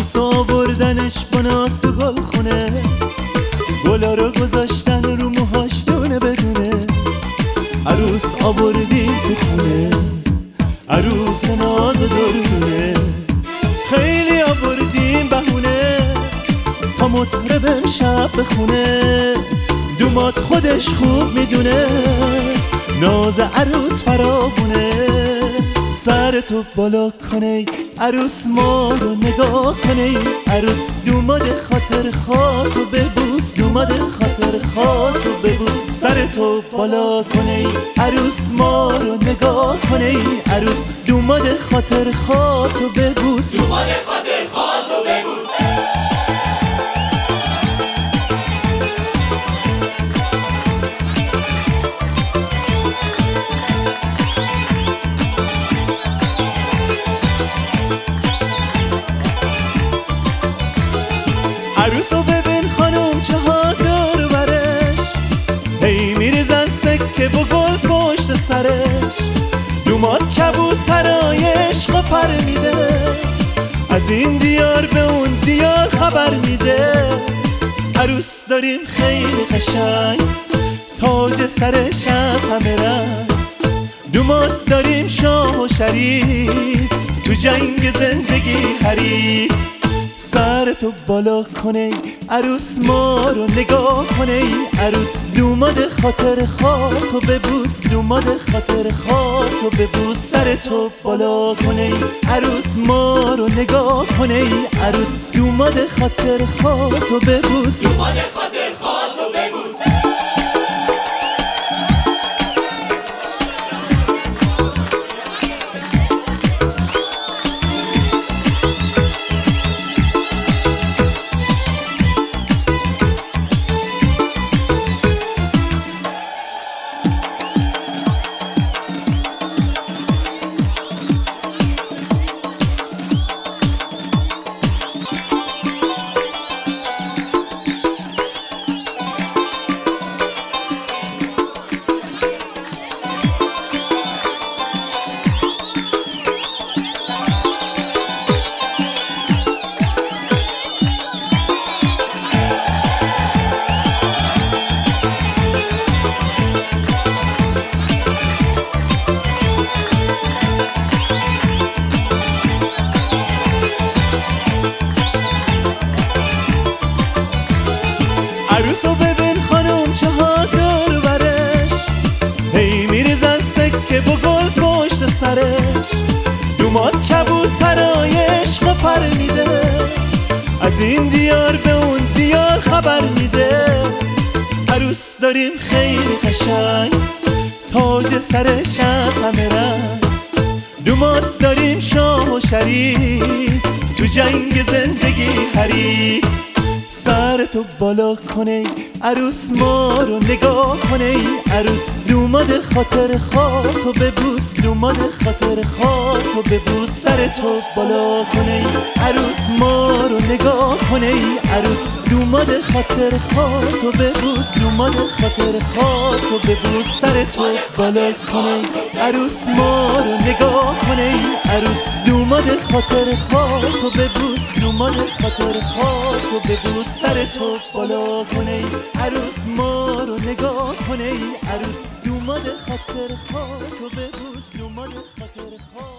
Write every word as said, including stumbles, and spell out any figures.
عروس آوردنش با ناز تو گل خونه، گلا رو گذاشتن رو موهاش دونه بدونه. عروس آوردیم تو خونه، عروس ناز دردونه. خیلی آوردیم بهونه تا مطرب امشب بخونه. دومات خودش خوب میدونه ناز عروس فراوونه. سر تو بالا کنه عروس ما رو نگاه کنه. عروس دوماد خاطر خاطو ببوس، دوماد خاطر خاطو ببوس. سر تو بالا کنه عروس ما رو نگاه کنه. عروس دوماد خاطر خاطو ببوس، دوماد خاطر خاطو ببوس. عروسو ببین خانوم چه ها دور برش، هی میریزن سکه با گل پشت سرش. دوماد کبوترای عشق و پر میده، از این دیار به اون دیار خبر میده. عروس داریم خیلی قشنگ، تاج سرش از همه رنگ. دوماد داریم شاه و شریف، تو جنگ زندگی حریف. سر تو بالا کنه عروس ما رو نگاه کنه. عروس دوماد خاطر خاطو ببوس، دوماد خاطر خاطو ببوس. سر تو بالا کنه عروس ما رو نگاه کنه. عروس دوماد خاطر خاطو ببوس، دوماد خاطر خاطو ببوس. عروسو ببین خانوم چه ها دور برش، هی میریزن سکه با گل پشت سرش. دوماد کبوترای عشق و پر میده، از این دیار به اون دیار خبر میده. عروس داریم خیلی قشنگ، تاج سرش از همه رنگ. دوماد داریم شاه و شریف، تو جنگ زندگی حریف. سر تو بالا کنه عروس ما رو نگاه کنه. عروس دوماد خاطر خاطو ببوس، دوماد خاطر خاطو ببوس. سر تو بالا کنه عروس ما رو نگاه کنه. عروس دوماد خاطر خاطو ببوس، دوماد خاطر خاطو ببوس. سر تو بالا کنه عروس ما رو نگاه کنه. عروس دوماد خاطر خاطو ببوس، دوماد خاطر خاطو ببوس. سر تو بالا کنه عروس ما رو نگاه کنه. عروس دوماد خاطر خاطو ببوس، دوماد خاطر خاطو.